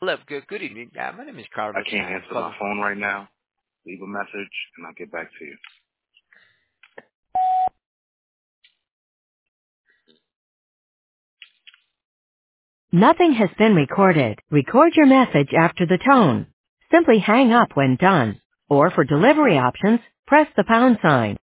Hello, good evening. My name is I Carlos. can't I'm answer my calling. phone right now. Leave a message, and I'll get back to you. Nothing has been recorded. Record your message after the tone. Simply hang up when done. Or for delivery options, press the pound sign.